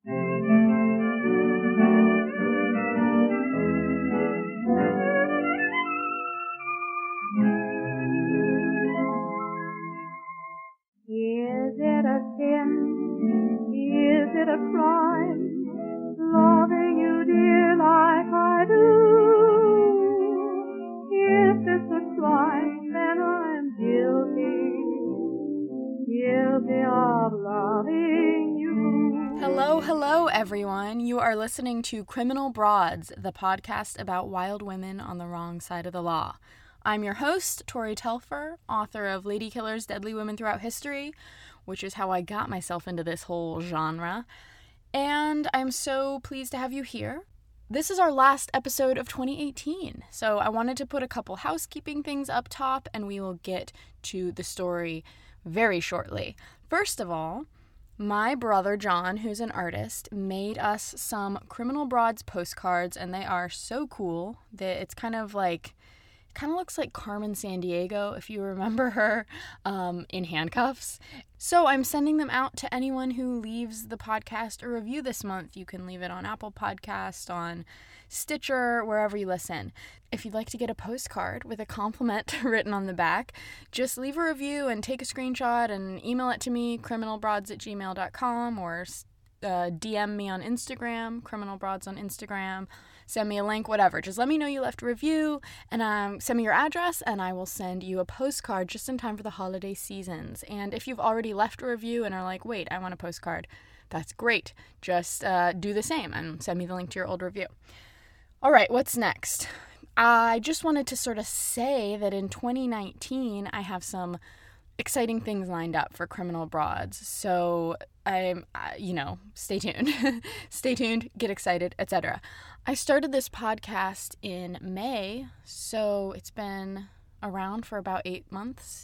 Is it a sin? Is it a crime? Loving you, dear, like I do. If it's a crime, then I'm guilty of loving you. Hello, everyone. You are listening to Criminal Broads, the podcast about wild women on the wrong side of the law. I'm your host, Tori Telfer, author of Lady Killers, Deadly Women Throughout History, which is how I got myself into this whole genre. And I'm so pleased to have you here. This is our last episode of 2018, so I wanted to put a couple housekeeping things up top, and we will get to the story very shortly. First of all, my brother John, who's an artist, made us some Criminal Broads postcards, and they are so cool that it's kind of looks like Carmen Sandiego, if you remember her, in handcuffs. So I'm sending them out to anyone who leaves the podcast a review this month. You can leave it on Apple Podcast, on Stitcher, wherever you listen. If you'd like to get a postcard with a compliment written on the back, just leave a review and take a screenshot and email it to me, criminalbroads@gmail.com, or DM me on Instagram, criminalbroads on Instagram. Send me a link, whatever. Just let me know you left a review, and send me your address, and I will send you a postcard just in time for the holiday seasons. And if you've already left a review and are like, wait, I want a postcard, that's great. Just do the same and send me the link to your old review. All right, what's next? I just wanted to sort of say that in 2019, I have some exciting things lined up for Criminal Broads. So stay tuned. Stay tuned, get excited, etc. I started this podcast in May, so it's been around for about 8 months.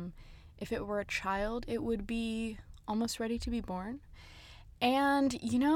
If it were a child, it would be almost ready to be born. And,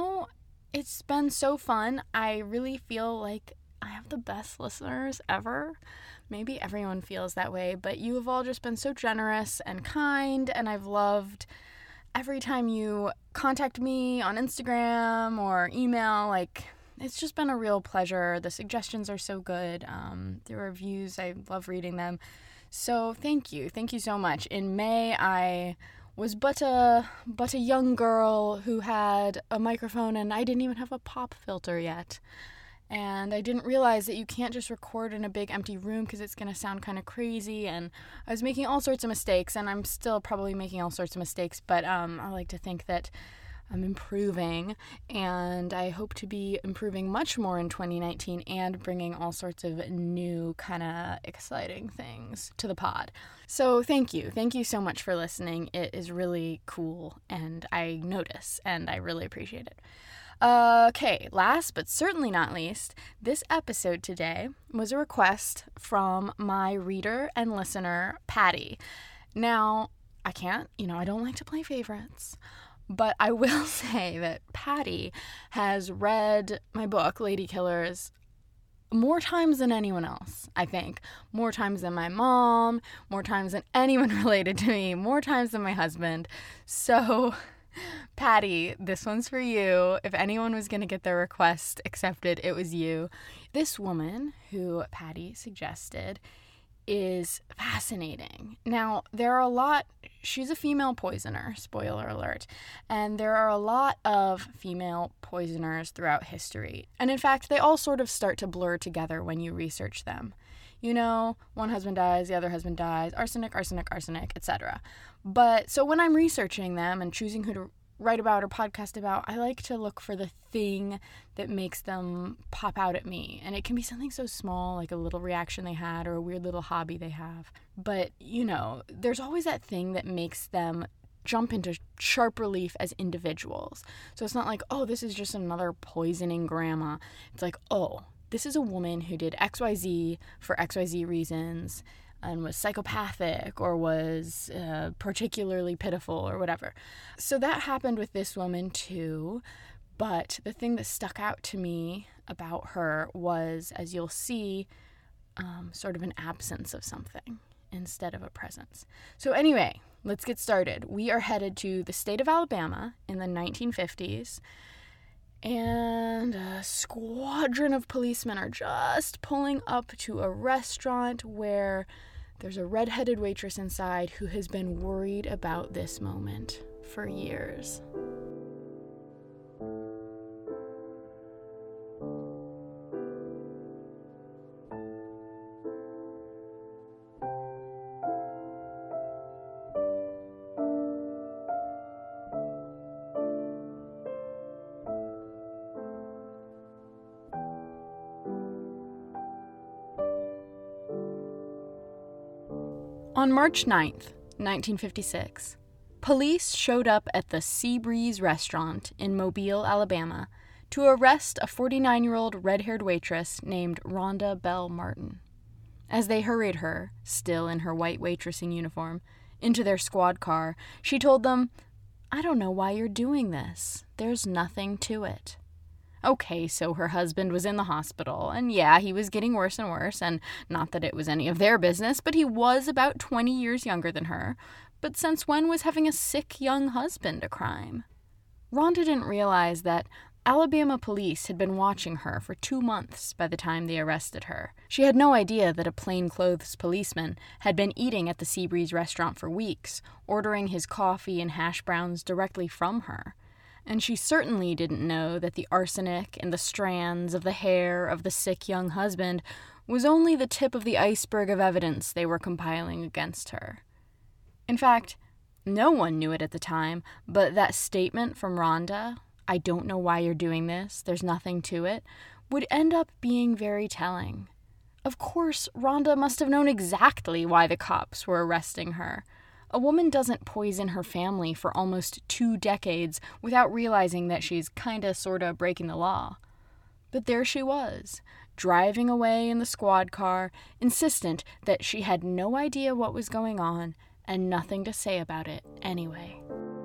it's been so fun. I really feel like I have the best listeners ever. Maybe everyone feels that way, but you have all just been so generous and kind, and I've loved every time you contact me on Instagram or email. It's just been a real pleasure. The suggestions are so good. The reviews, I love reading them. So thank you so much. In May, I was but a young girl who had a microphone, and I didn't even have a pop filter yet. And I didn't realize that you can't just record in a big empty room because it's going to sound kind of crazy. And I was making all sorts of mistakes, and I'm still probably making all sorts of mistakes. But I like to think that I'm improving, and I hope to be improving much more in 2019 and bringing all sorts of new kind of exciting things to the pod. So thank you. Thank you so much for listening. It is really cool, and I notice, and I really appreciate it. Okay, last but certainly not least, this episode today was a request from my reader and listener, Patty. Now, I don't like to play favorites, but I will say that Patty has read my book, Lady Killers, more times than anyone else, I think. More times than my mom, more times than anyone related to me, more times than my husband. So Patty, this one's for you. If anyone was going to get their request accepted, it was you. This woman, who Patty suggested, is fascinating. Now, she's a female poisoner, spoiler alert, and there are a lot of female poisoners throughout history. And in fact, they all sort of start to blur together when you research them. One husband dies, the other husband dies, arsenic, etc. But so when I'm researching them and choosing who to write about or podcast about, I like to look for the thing that makes them pop out at me. And it can be something so small, like a little reaction they had or a weird little hobby they have. But, there's always that thing that makes them jump into sharp relief as individuals. So it's not like, oh, this is just another poisoning grandma. It's like, oh, this is a woman who did XYZ for XYZ reasons and was psychopathic or was particularly pitiful or whatever. So that happened with this woman too. But the thing that stuck out to me about her was, as you'll see, sort of an absence of something instead of a presence. So anyway, let's get started. We are headed to the state of Alabama in the 1950s. And a squadron of policemen are just pulling up to a restaurant where there's a red-headed waitress inside who has been worried about this moment for years. On March 9th, 1956, police showed up at the Seabreeze restaurant in Mobile, Alabama, to arrest a 49-year-old red-haired waitress named Rhonda Bell Martin. As they hurried her, still in her white waitressing uniform, into their squad car, she told them, "I don't know why you're doing this. There's nothing to it." Okay, so her husband was in the hospital, and yeah, he was getting worse and worse, and not that it was any of their business, but he was about 20 years younger than her. But since when was having a sick young husband a crime? Rhonda didn't realize that Alabama police had been watching her for 2 months by the time they arrested her. She had no idea that a plainclothes policeman had been eating at the Seabreeze restaurant for weeks, ordering his coffee and hash browns directly from her. And she certainly didn't know that the arsenic in the strands of the hair of the sick young husband was only the tip of the iceberg of evidence they were compiling against her. In fact, no one knew it at the time, but that statement from Rhonda, "I don't know why you're doing this, there's nothing to it," would end up being very telling. Of course, Rhonda must have known exactly why the cops were arresting her. A woman doesn't poison her family for almost 2 decades without realizing that she's sorta breaking the law. But there she was, driving away in the squad car, insistent that she had no idea what was going on and nothing to say about it anyway.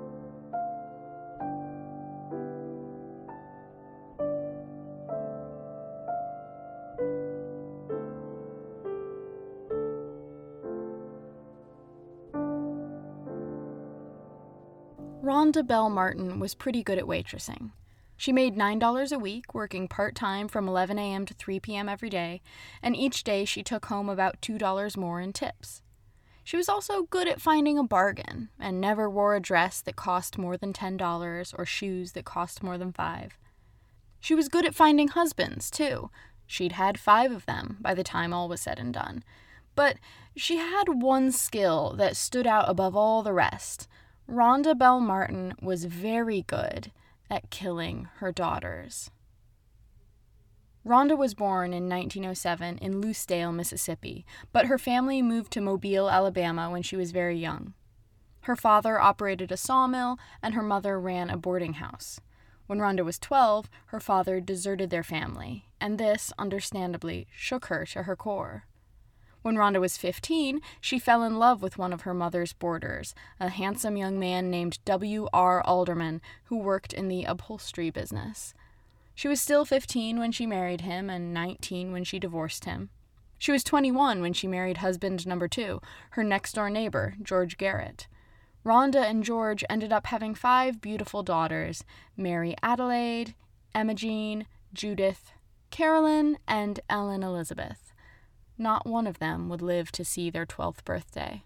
Rhonda Bell Martin was pretty good at waitressing. She made $9 a week, working part-time from 11 a.m. to 3 p.m. every day, and each day she took home about $2 more in tips. She was also good at finding a bargain, and never wore a dress that cost more than $10 or shoes that cost more than $5. She was good at finding husbands, too. She'd had 5 of them by the time all was said and done. But she had one skill that stood out above all the rest. Rhonda Bell Martin was very good at killing her daughters. Rhonda was born in 1907 in Lucedale, Mississippi, but her family moved to Mobile, Alabama when she was very young. Her father operated a sawmill, and her mother ran a boarding house. When Rhonda was 12, her father deserted their family, and this, understandably, shook her to her core. When Rhonda was 15, she fell in love with one of her mother's boarders, a handsome young man named W.R. Alderman, who worked in the upholstery business. She was still 15 when she married him and 19 when she divorced him. She was 21 when she married husband number 2, her next-door neighbor, George Garrett. Rhonda and George ended up having 5 beautiful daughters: Mary Adelaide, Emma Jean, Judith, Carolyn, and Ellen Elizabeth. Not one of them would live to see their 12th birthday.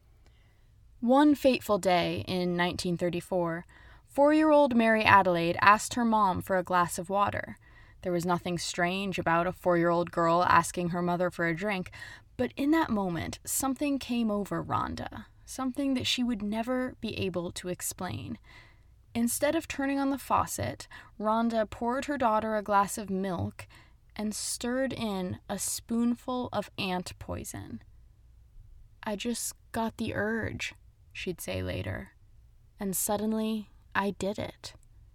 One fateful day in 1934, 4-year-old Mary Adelaide asked her mom for a glass of water. There was nothing strange about a 4-year-old girl asking her mother for a drink, but in that moment, something came over Rhonda, something that she would never be able to explain. Instead of turning on the faucet, Rhonda poured her daughter a glass of milk and stirred in a spoonful of ant poison. "I just got the urge," she'd say later, "and suddenly I did it."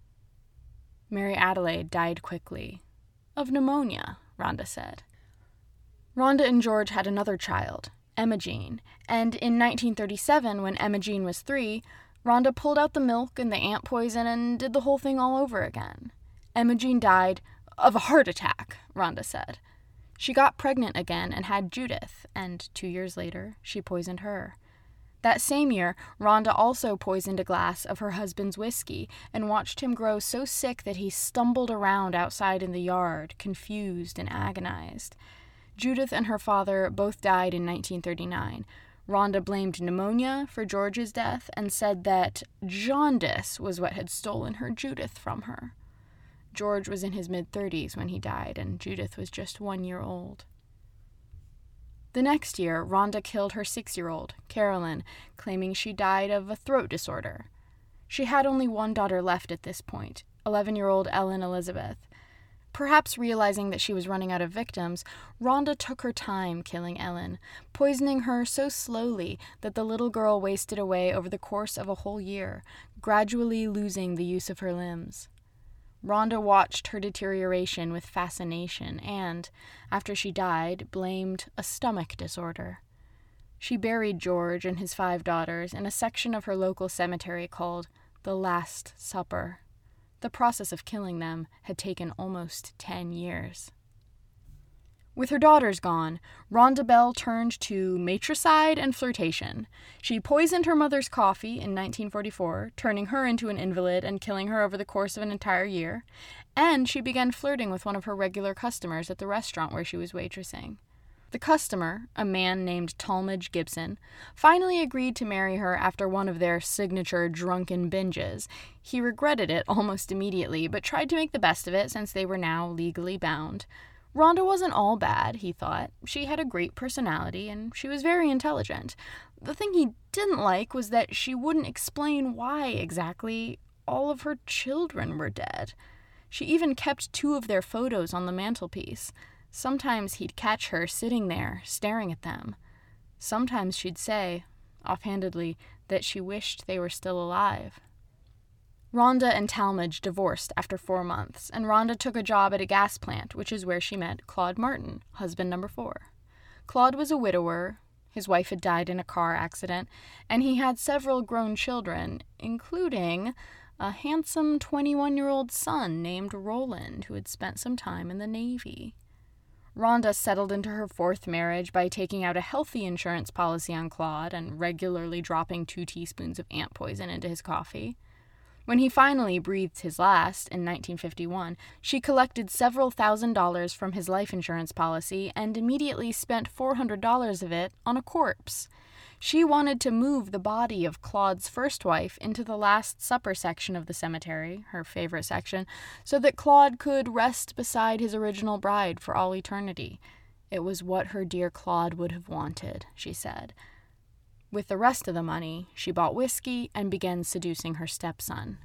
Mary Adelaide died quickly. Of pneumonia, Rhonda said. Rhonda and George had another child, Emma Jean, and in 1937, when Emma Jean was 3, Rhonda pulled out the milk and the ant poison and did the whole thing all over again. Emma Jean died of a heart attack, Rhonda said. She got pregnant again and had Judith, and 2 years later, she poisoned her. That same year, Rhonda also poisoned a glass of her husband's whiskey and watched him grow so sick that he stumbled around outside in the yard, confused and agonized. Judith and her father both died in 1939. Rhonda blamed pneumonia for George's death and said that jaundice was what had stolen her Judith from her. George was in his mid-30s when he died, and Judith was just 1 year old. The next year, Rhonda killed her 6-year-old, Carolyn, claiming she died of a throat disorder. She had only one daughter left at this point, 11-year-old Ellen Elizabeth. Perhaps realizing that she was running out of victims, Rhonda took her time killing Ellen, poisoning her so slowly that the little girl wasted away over the course of a whole year, gradually losing the use of her limbs. Rhonda watched her deterioration with fascination and, after she died, blamed a stomach disorder. She buried George and his 5 daughters in a section of her local cemetery called the Last Supper. The process of killing them had taken almost 10 years. With her daughters gone, Rhonda Bell turned to matricide and flirtation. She poisoned her mother's coffee in 1944, turning her into an invalid and killing her over the course of an entire year, and she began flirting with one of her regular customers at the restaurant where she was waitressing. The customer, a man named Talmadge Gibson, finally agreed to marry her after one of their signature drunken binges. He regretted it almost immediately, but tried to make the best of it since they were now legally bound. Rhonda wasn't all bad, he thought. She had a great personality, and she was very intelligent. The thing he didn't like was that she wouldn't explain why exactly all of her children were dead. She even kept 2 of their photos on the mantelpiece. Sometimes he'd catch her sitting there, staring at them. Sometimes she'd say, offhandedly, that she wished they were still alive. Rhonda and Talmadge divorced after 4 months, and Rhonda took a job at a gas plant, which is where she met Claude Martin, husband number 4. Claude was a widower, his wife had died in a car accident, and he had several grown children, including a handsome 21-year-old son named Roland, who had spent some time in the Navy. Rhonda settled into her 4th marriage by taking out a healthy insurance policy on Claude and regularly dropping 2 teaspoons of ant poison into his coffee. When he finally breathed his last, in 1951, she collected several $1,000s from his life insurance policy and immediately spent $400 of it on a corpse. She wanted to move the body of Claude's first wife into the Last Supper section of the cemetery, her favorite section, so that Claude could rest beside his original bride for all eternity. It was what her dear Claude would have wanted, she said. With the rest of the money, she bought whiskey and began seducing her stepson.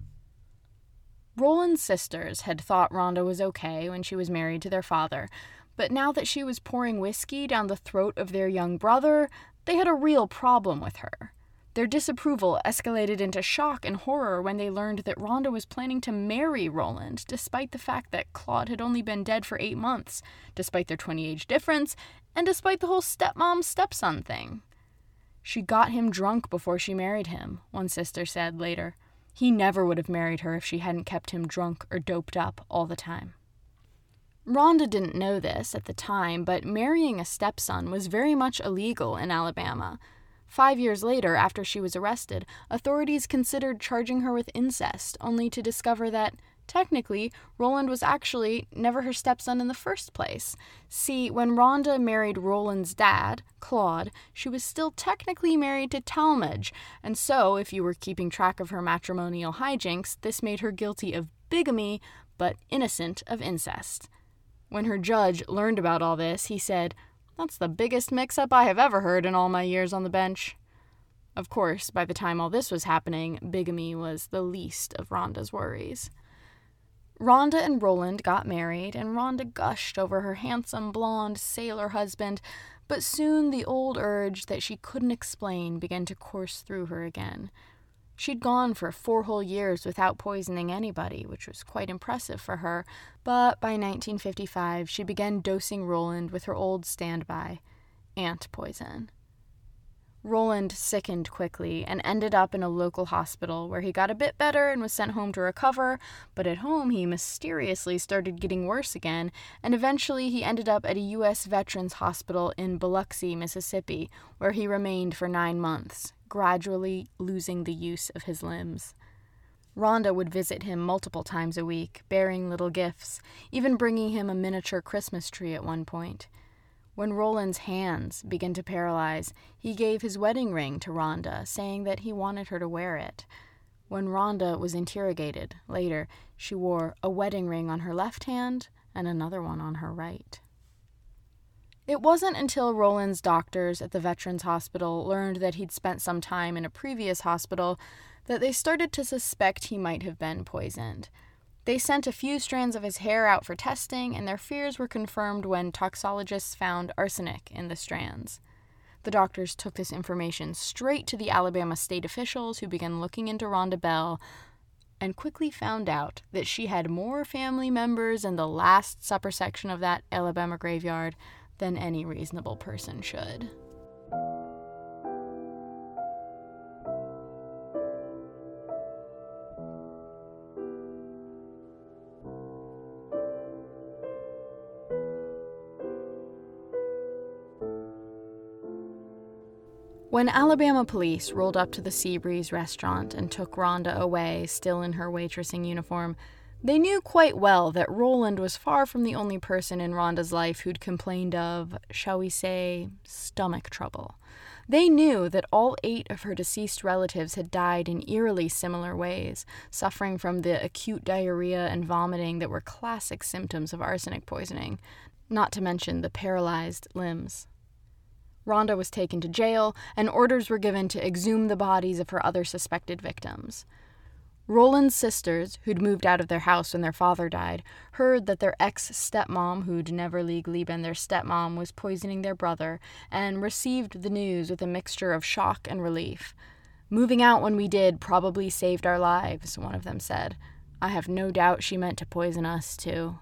Roland's sisters had thought Rhonda was okay when she was married to their father, but now that she was pouring whiskey down the throat of their young brother, they had a real problem with her. Their disapproval escalated into shock and horror when they learned that Rhonda was planning to marry Roland, despite the fact that Claude had only been dead for 8 months, despite their 20-age difference, and despite the whole stepmom-stepson thing. She got him drunk before she married him, one sister said later. He never would have married her if she hadn't kept him drunk or doped up all the time. Rhonda didn't know this at the time, but marrying a stepson was very much illegal in Alabama. 5 years later, after she was arrested, authorities considered charging her with incest, only to discover that, technically, Roland was actually never her stepson in the first place. See, when Rhonda married Roland's dad, Claude, she was still technically married to Talmadge, and so, if you were keeping track of her matrimonial hijinks, this made her guilty of bigamy, but innocent of incest. When her judge learned about all this, he said, "That's the biggest mix-up I have ever heard in all my years on the bench." Of course, by the time all this was happening, bigamy was the least of Rhonda's worries. Rhonda and Roland got married, and Rhonda gushed over her handsome, blonde sailor husband, but soon the old urge that she couldn't explain began to course through her again. She'd gone for 4 whole years without poisoning anybody, which was quite impressive for her, but by 1955 she began dosing Roland with her old standby, ant poison. Roland sickened quickly and ended up in a local hospital where he got a bit better and was sent home to recover, but at home he mysteriously started getting worse again, and eventually he ended up at a U.S. Veterans Hospital in Biloxi, Mississippi, where he remained for 9 months, gradually losing the use of his limbs. Rhonda would visit him multiple times a week, bearing little gifts, even bringing him a miniature Christmas tree at one point. When Roland's hands began to paralyze, he gave his wedding ring to Rhonda, saying that he wanted her to wear it. When Rhonda was interrogated later, she wore a wedding ring on her left hand and another one on her right. It wasn't until Roland's doctors at the Veterans Hospital learned that he'd spent some time in a previous hospital that they started to suspect he might have been poisoned. They sent a few strands of his hair out for testing, and their fears were confirmed when toxologists found arsenic in the strands. The doctors took this information straight to the Alabama state officials, who began looking into Rhonda Bell and quickly found out that she had more family members in the Last Supper section of that Alabama graveyard than any reasonable person should. When Alabama police rolled up to the Seabreeze restaurant and took Rhonda away, still in her waitressing uniform, they knew quite well that Roland was far from the only person in Rhonda's life who'd complained of, shall we say, stomach trouble. They knew that all 8 of her deceased relatives had died in eerily similar ways, suffering from the acute diarrhea and vomiting that were classic symptoms of arsenic poisoning, not to mention the paralyzed limbs. Rhonda was taken to jail, and orders were given to exhume the bodies of her other suspected victims. Roland's sisters, who'd moved out of their house when their father died, heard that their ex-stepmom, who'd never legally been their stepmom, was poisoning their brother, and received the news with a mixture of shock and relief. "Moving out when we did probably saved our lives," one of them said. "I have no doubt she meant to poison us, too."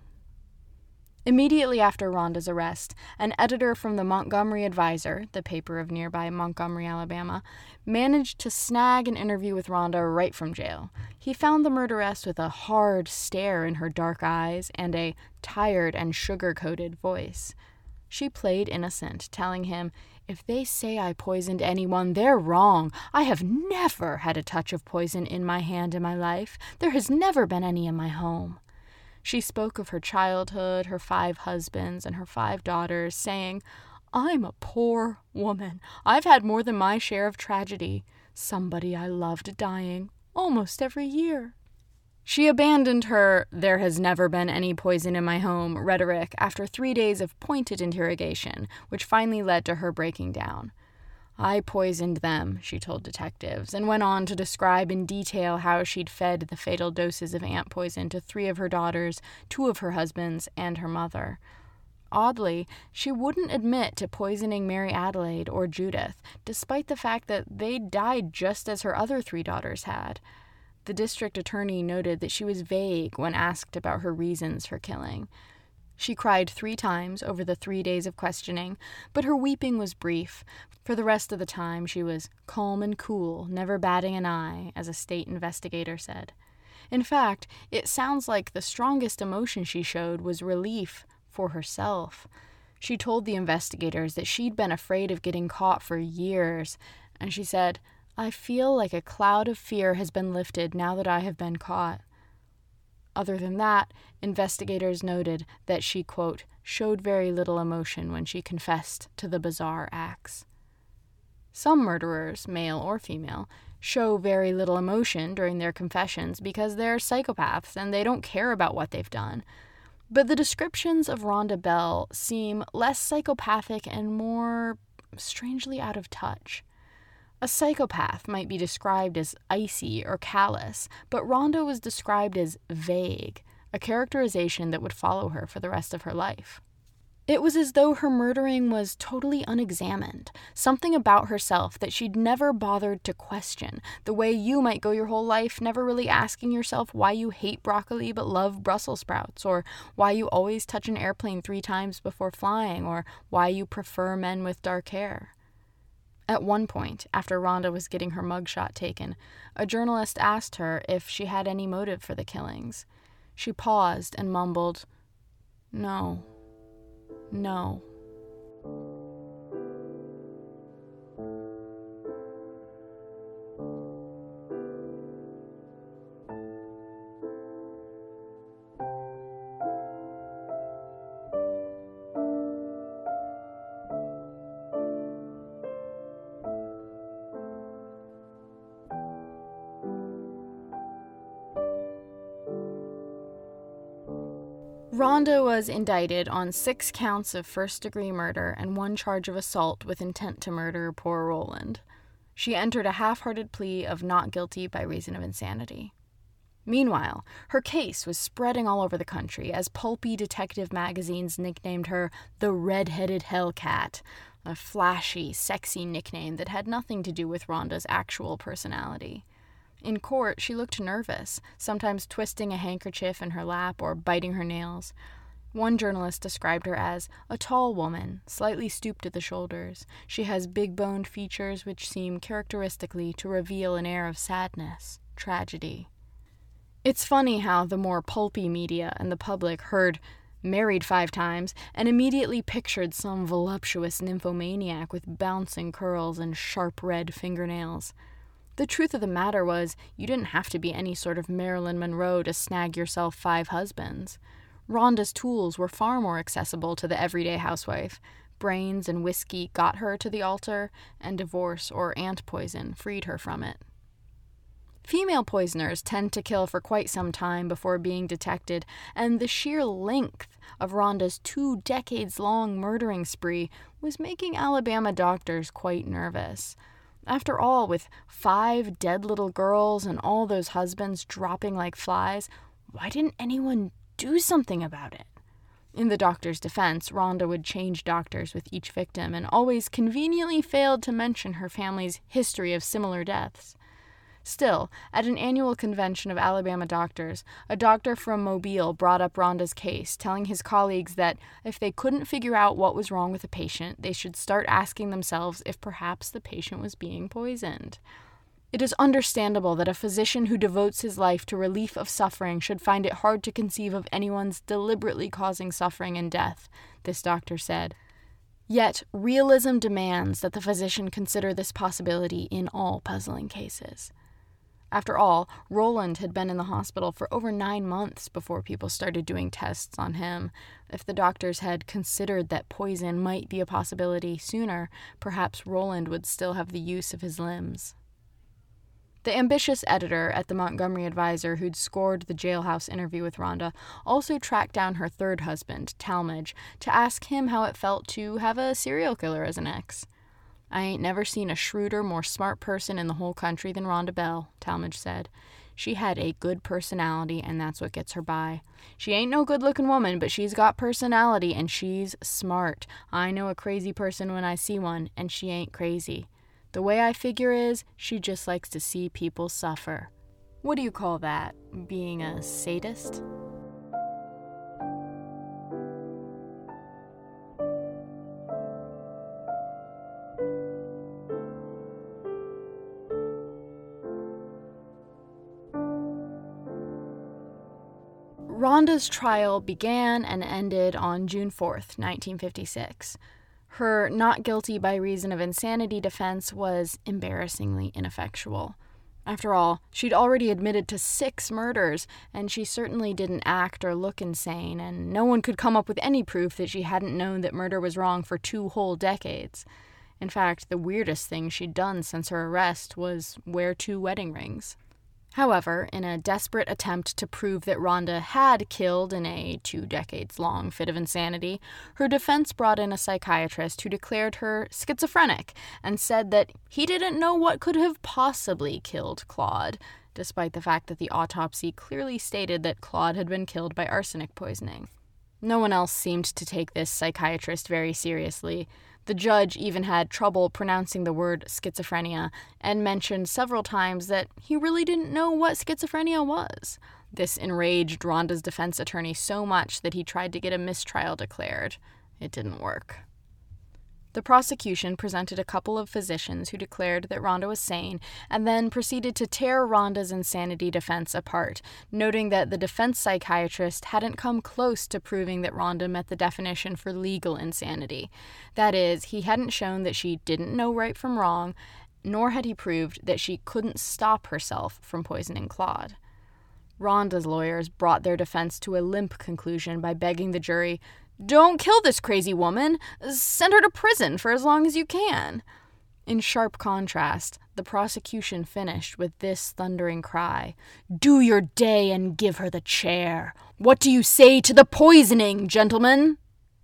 Immediately after Rhonda's arrest, an editor from the Montgomery Advisor, the paper of nearby Montgomery, Alabama, managed to snag an interview with Rhonda right from jail. He found the murderess with a hard stare in her dark eyes and a tired and sugar-coated voice. She played innocent, telling him, "If they say I poisoned anyone, they're wrong. I have never had a touch of poison in my hand in my life. There has never been any in my home." She spoke of her childhood, her 5 husbands, and her 5 daughters, saying, "I'm a poor woman. I've had more than my share of tragedy. Somebody I loved dying almost every year." She abandoned her "there has never been any poison in my home" rhetoric after 3 days of pointed interrogation, which finally led to her breaking down. "I poisoned them," she told detectives, and went on to describe in detail how she'd fed the fatal doses of ant poison to 3 of her daughters, 2 of her husbands, and her mother. Oddly, she wouldn't admit to poisoning Mary Adelaide or Judith, despite the fact that they'd died just as her other 3 daughters had. The district attorney noted that she was vague when asked about her reasons for killing. She cried 3 times over the 3 days of questioning, but her weeping was brief. For the rest of the time, she was calm and cool, never batting an eye, as a state investigator said. In fact, it sounds like the strongest emotion she showed was relief for herself. She told the investigators that she'd been afraid of getting caught for years, and she said, "I feel like a cloud of fear has been lifted now that I have been caught." Other than that, investigators noted that she, quote, "showed very little emotion when she confessed to the bizarre acts." Some murderers, male or female, show very little emotion during their confessions because they're psychopaths and they don't care about what they've done. But the descriptions of Rhonda Bell seem less psychopathic and more strangely out of touch. A psychopath might be described as icy or callous, but Rhonda was described as vague, a characterization that would follow her for the rest of her life. It was as though her murdering was totally unexamined, something about herself that she'd never bothered to question, the way you might go your whole life never really asking yourself why you hate broccoli but love Brussels sprouts, or why you always touch an airplane 3 times before flying, or why you prefer men with dark hair. At one point, after Rhonda was getting her mugshot taken, a journalist asked her if she had any motive for the killings. She paused and mumbled, "No. No." Rhonda was indicted on 6 counts of first-degree murder and 1 charge of assault with intent to murder poor Roland. She entered a half-hearted plea of not guilty by reason of insanity. Meanwhile, her case was spreading all over the country as pulpy detective magazines nicknamed her the Red-Headed Hellcat, a flashy, sexy nickname that had nothing to do with Rhonda's actual personality. In court, she looked nervous, sometimes twisting a handkerchief in her lap or biting her nails. One journalist described her as a tall woman, slightly stooped at the shoulders. She has big-boned features which seem characteristically to reveal an air of sadness, tragedy. It's funny how the more pulpy media and the public heard "married 5 times" and immediately pictured some voluptuous nymphomaniac with bouncing curls and sharp red fingernails. The truth of the matter was, you didn't have to be any sort of Marilyn Monroe to snag yourself 5 husbands. Rhonda's tools were far more accessible to the everyday housewife. Brains and whiskey got her to the altar, and divorce or ant poison freed her from it. Female poisoners tend to kill for quite some time before being detected, and the sheer length of Rhonda's 2 decades-long murdering spree was making Alabama doctors quite nervous. After all, with 5 dead little girls and all those husbands dropping like flies, why didn't anyone do something about it? In the doctor's defense, Rhonda would change doctors with each victim and always conveniently failed to mention her family's history of similar deaths. Still, at an annual convention of Alabama doctors, a doctor from Mobile brought up Rhonda's case, telling his colleagues that if they couldn't figure out what was wrong with a patient, they should start asking themselves if perhaps the patient was being poisoned. It is understandable that a physician who devotes his life to relief of suffering should find it hard to conceive of anyone's deliberately causing suffering and death, this doctor said. Yet, realism demands that the physician consider this possibility in all puzzling cases. After all, Roland had been in the hospital for over 9 months before people started doing tests on him. If the doctors had considered that poison might be a possibility sooner, perhaps Roland would still have the use of his limbs. The ambitious editor at the Montgomery Advisor who'd scored the jailhouse interview with Rhonda also tracked down her 3rd husband, Talmadge, to ask him how it felt to have a serial killer as an ex. "I ain't never seen a shrewder, more smart person in the whole country than Rhonda Bell," Talmadge said. "She had a good personality, and that's what gets her by. She ain't no good-looking woman, but she's got personality, and she's smart. I know a crazy person when I see one, and she ain't crazy. The way I figure is, she just likes to see people suffer." What do you call that? Being a sadist? Rhonda's trial began and ended on June 4th, 1956. Her not guilty by reason of insanity defense was embarrassingly ineffectual. After all, she'd already admitted to 6 murders, and she certainly didn't act or look insane, and no one could come up with any proof that she hadn't known that murder was wrong for 2 whole decades. In fact, the weirdest thing she'd done since her arrest was wear 2 wedding rings. However, in a desperate attempt to prove that Rhonda had killed in a 2 decades-long fit of insanity, her defense brought in a psychiatrist who declared her schizophrenic and said that he didn't know what could have possibly killed Claude, despite the fact that the autopsy clearly stated that Claude had been killed by arsenic poisoning. No one else seemed to take this psychiatrist very seriously. The judge even had trouble pronouncing the word schizophrenia and mentioned several times that he really didn't know what schizophrenia was. This enraged Rhonda's defense attorney so much that he tried to get a mistrial declared. It didn't work. The prosecution presented a couple of physicians who declared that Rhonda was sane and then proceeded to tear Rhonda's insanity defense apart, noting that the defense psychiatrist hadn't come close to proving that Rhonda met the definition for legal insanity. That is, he hadn't shown that she didn't know right from wrong, nor had he proved that she couldn't stop herself from poisoning Claude. Rhonda's lawyers brought their defense to a limp conclusion by begging the jury, "Don't kill this crazy woman. Send her to prison for as long as you can." In sharp contrast, the prosecution finished with this thundering cry, "Do your day and give her the chair. What do you say to the poisoning, gentlemen?"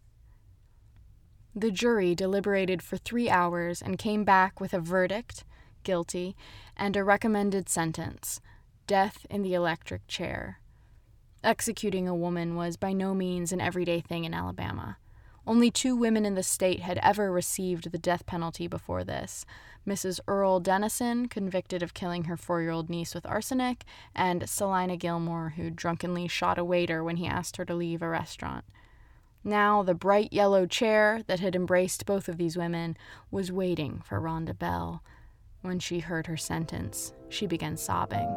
The jury deliberated for 3 hours and came back with a verdict, guilty, and a recommended sentence, death in the electric chair. Executing a woman was by no means an everyday thing in Alabama. Only 2 women in the state had ever received the death penalty before this: Mrs. Earl Dennison, convicted of killing her 4-year-old niece with arsenic, and Selina Gilmore, who drunkenly shot a waiter when he asked her to leave a restaurant. Now the bright yellow chair that had embraced both of these women was waiting for Rhonda Bell. When she heard her sentence, she began sobbing.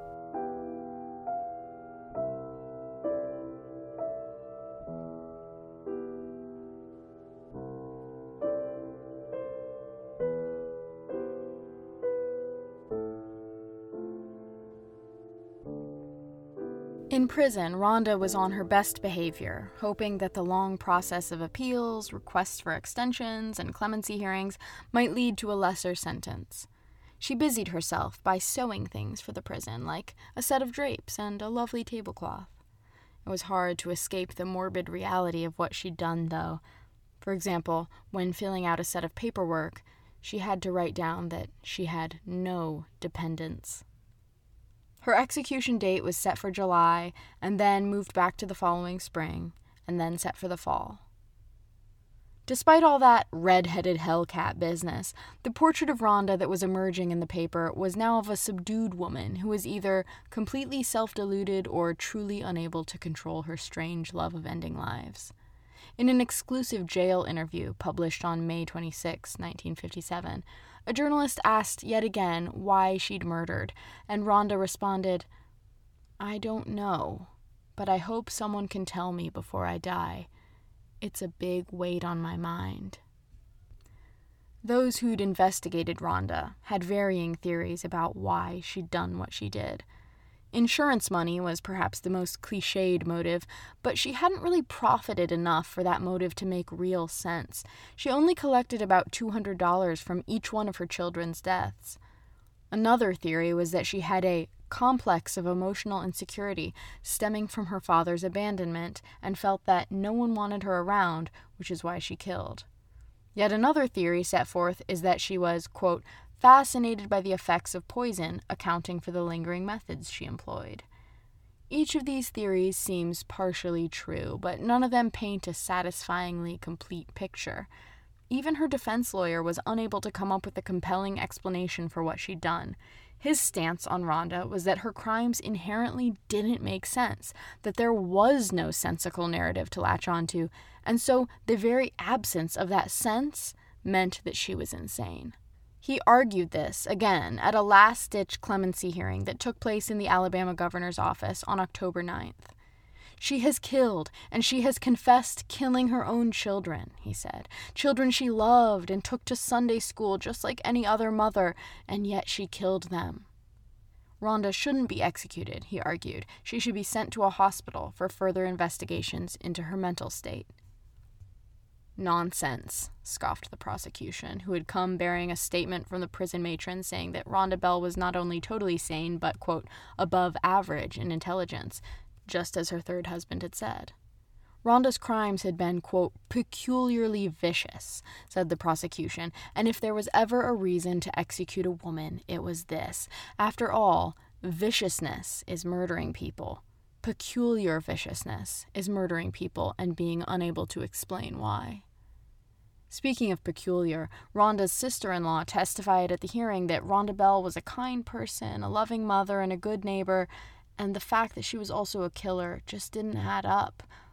In prison, Rhonda was on her best behavior, hoping that the long process of appeals, requests for extensions, and clemency hearings might lead to a lesser sentence. She busied herself by sewing things for the prison, like a set of drapes and a lovely tablecloth. It was hard to escape the morbid reality of what she'd done, though. For example, when filling out a set of paperwork, she had to write down that she had no dependents. Her execution date was set for July, and then moved back to the following spring, and then set for the fall. Despite all that red-headed hellcat business, the portrait of Rhonda that was emerging in the paper was now of a subdued woman who was either completely self-deluded or truly unable to control her strange love of ending lives. In an exclusive jail interview published on May 26, 1957, a journalist asked yet again why she'd murdered, and Rhonda responded, "I don't know, but I hope someone can tell me before I die. It's a big weight on my mind." Those who'd investigated Rhonda had varying theories about why she'd done what she did. Insurance money was perhaps the most cliched motive, but she hadn't really profited enough for that motive to make real sense. She only collected about $200 from each one of her children's deaths. Another theory was that she had a complex of emotional insecurity stemming from her father's abandonment and felt that no one wanted her around, which is why she killed. Yet another theory set forth is that she was, quote, fascinated by the effects of poison, accounting for the lingering methods she employed. Each of these theories seems partially true, but none of them paint a satisfyingly complete picture. Even her defense lawyer was unable to come up with a compelling explanation for what she'd done. His stance on Rhonda was that her crimes inherently didn't make sense, that there was no sensical narrative to latch onto, and so the very absence of that sense meant that she was insane. He argued this, again, at a last-ditch clemency hearing that took place in the Alabama governor's office on October 9th. "She has killed, and she has confessed killing her own children," he said. "Children she loved and took to Sunday school just like any other mother, and yet she killed them." Rhonda shouldn't be executed, he argued. She should be sent to a hospital for further investigations into her mental state. "Nonsense," scoffed the prosecution, who had come bearing a statement from the prison matron saying that Rhonda Bell was not only totally sane, but, quote, above average in intelligence, just as her third husband had said. Rhonda's crimes had been, quote, peculiarly vicious, said the prosecution, and if there was ever a reason to execute a woman, it was this. After all, viciousness is murdering people. Peculiar viciousness is murdering people and being unable to explain why. Speaking of peculiar, Rhonda's sister-in-law testified at the hearing that Rhonda Bell was a kind person, a loving mother, and a good neighbor, and the fact that she was also a killer just didn't add up.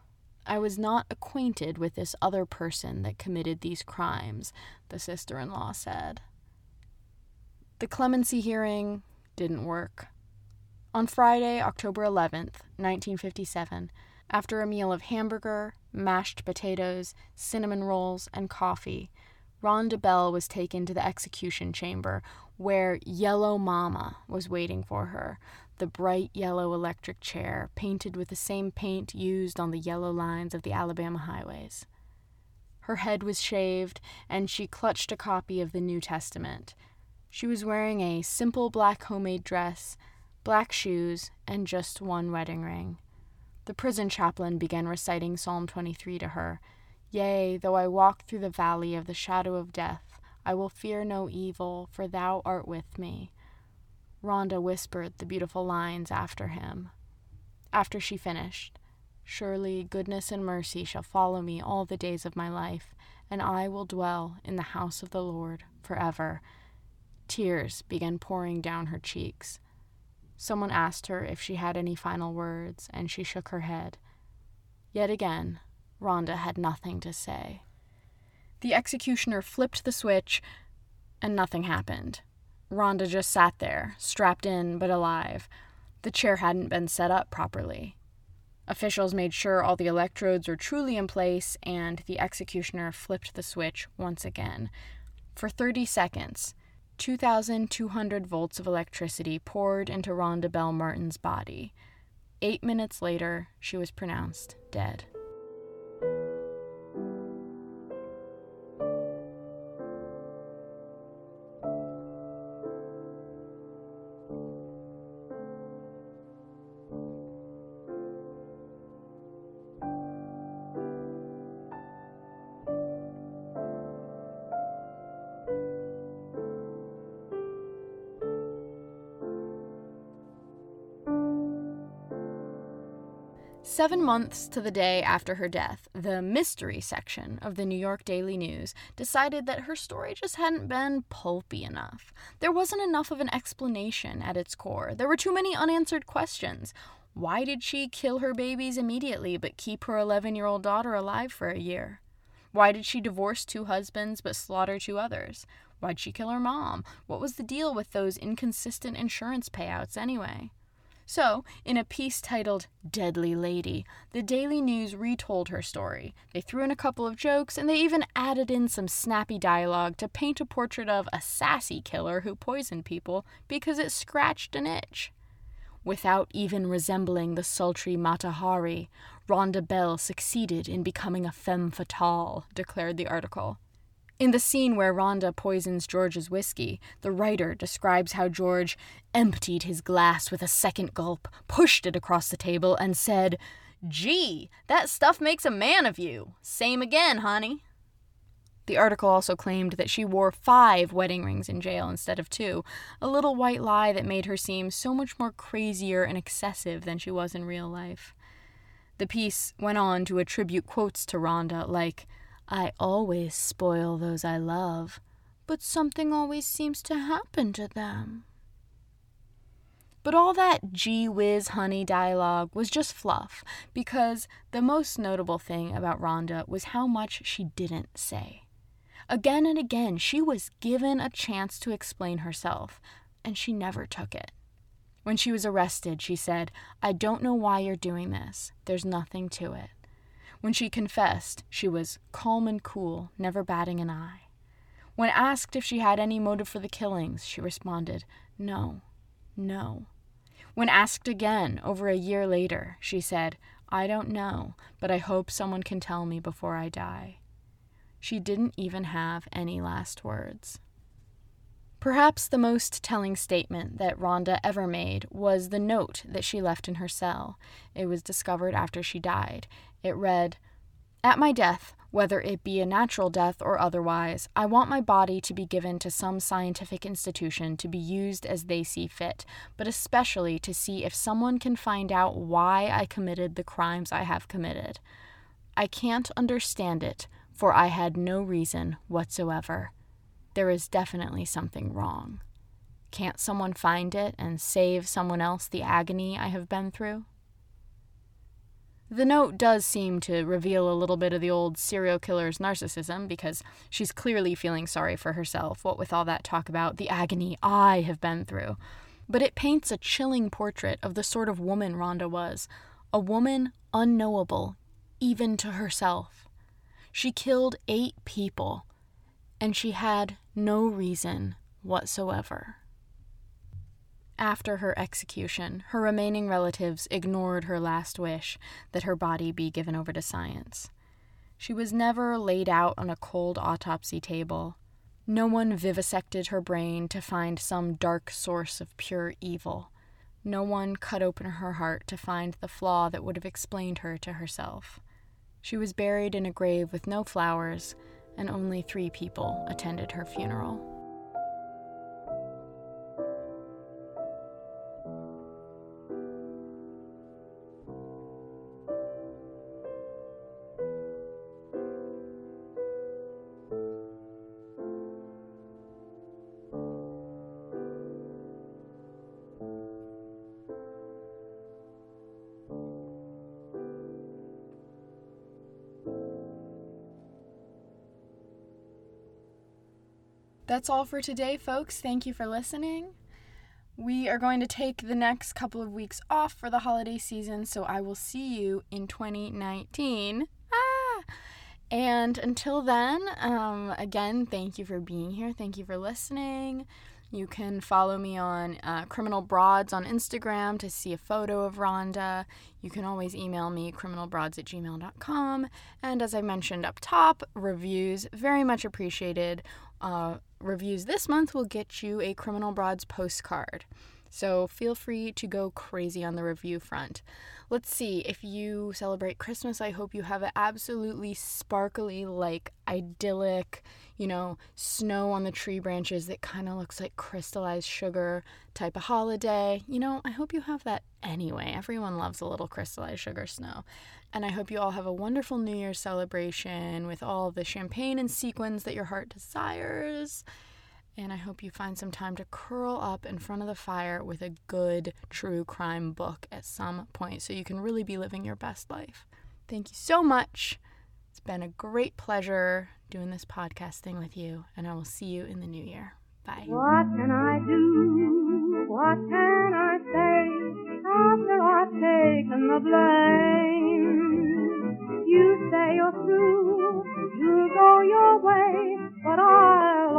I was not acquainted with this other person that committed these crimes, the sister-in-law said. The clemency hearing didn't work. On Friday, October 11th, 1957, after a meal of hamburger, mashed potatoes, cinnamon rolls, and coffee, Rhonda Bell was taken to the execution chamber, where Yellow Mama was waiting for her, the bright yellow electric chair painted with the same paint used on the yellow lines of the Alabama highways. Her head was shaved, and she clutched a copy of the New Testament. She was wearing a simple black homemade dress, black shoes, and just one wedding ring. The prison chaplain began reciting Psalm 23 to her. Yea, though I walk through the valley of the shadow of death, I will fear no evil, for thou art with me. Rhonda whispered the beautiful lines after him. After she finished, surely goodness and mercy shall follow me all the days of my life, and I will dwell in the house of the Lord forever. Tears began pouring down her cheeks. Someone asked her if she had any final words, and she shook her head. Yet again, Rhonda had nothing to say. The executioner flipped the switch, and nothing happened. Rhonda just sat there, strapped in but alive. The chair hadn't been set up properly. Officials made sure all the electrodes were truly in place, and the executioner flipped the switch once again. For 30 seconds, 2,200 volts of electricity poured into Rhonda Bell Martin's body. 8 minutes later, she was pronounced dead. Seven months to the day after her death, the mystery section of the New York Daily News decided that her story just hadn't been pulpy enough. There wasn't enough of an explanation at its core. There were too many unanswered questions. Why did she kill her babies immediately but keep her 11-year-old daughter alive for a year? Why did she divorce 2 husbands but slaughter 2 others? Why'd she kill her mom? What was the deal with those inconsistent insurance payouts anyway? So, in a piece titled Deadly Lady, the Daily News retold her story. They threw in a couple of jokes, and they even added in some snappy dialogue to paint a portrait of a sassy killer who poisoned people because it scratched an itch. Without even resembling the sultry Mata Hari, Rhonda Bell succeeded in becoming a femme fatale, declared the article. In the scene where Rhonda poisons George's whiskey, the writer describes how George emptied his glass with a second gulp, pushed it across the table, and said, "Gee, that stuff makes a man of you. Same again, honey." The article also claimed that she wore 5 wedding rings in jail instead of 2, a little white lie that made her seem so much more crazier and excessive than she was in real life. The piece went on to attribute quotes to Rhonda like, "I always spoil those I love, but something always seems to happen to them." But all that gee whiz honey dialogue was just fluff, because the most notable thing about Rhonda was how much she didn't say. Again and again, she was given a chance to explain herself, and she never took it. When she was arrested, she said, "I don't know why you're doing this. There's nothing to it." When she confessed, she was calm and cool, never batting an eye. When asked if she had any motive for the killings, she responded, "No, no." When asked again, over a year later, she said, "I don't know, but I hope someone can tell me before I die." She didn't even have any last words. Perhaps the most telling statement that Rhonda ever made was the note that she left in her cell. It was discovered after she died. It read, "At my death, whether it be a natural death or otherwise, I want my body to be given to some scientific institution to be used as they see fit, but especially to see if someone can find out why I committed the crimes I have committed. I can't understand it, for I had no reason whatsoever. There is definitely something wrong. Can't someone find it and save someone else the agony I have been through?" The note does seem to reveal a little bit of the old serial killer's narcissism, because she's clearly feeling sorry for herself, what with all that talk about the agony I have been through. But it paints a chilling portrait of the sort of woman Rhonda was, a woman unknowable, even to herself. She killed 8 people, and she had no reason whatsoever. After her execution, her remaining relatives ignored her last wish that her body be given over to science. She was never laid out on a cold autopsy table. No one vivisected her brain to find some dark source of pure evil. No one cut open her heart to find the flaw that would have explained her to herself. She was buried in a grave with no flowers, and only 3 people attended her funeral. That's all for today, folks. Thank you for listening. We are going to take the next couple of weeks off for the holiday season, so I will see you in 2019. And until then, again, thank you for being here. Thank you for listening. You can follow me on Criminal Broads on Instagram to see a photo of Rhonda. You can always email me, criminalbroads@gmail.com. And as I mentioned up top, reviews, very much appreciated. Reviews this month will get you a Criminal Broads postcard. So feel free to go crazy on the review front. Let's see, if you celebrate Christmas, I hope you have an absolutely sparkly, idyllic, snow on the tree branches that kind of looks like crystallized sugar type of holiday. I hope you have that anyway. Everyone loves a little crystallized sugar snow. And I hope you all have a wonderful New Year's celebration with all the champagne and sequins that your heart desires. And I hope you find some time to curl up in front of the fire with a good true crime book at some point so you can really be living your best life. Thank you so much. It's been a great pleasure doing this podcast thing with you, and I will see you in the new year. Bye. What can I do? What can I say after I've taken the blame? You say you're through, you'll go your way, but I'll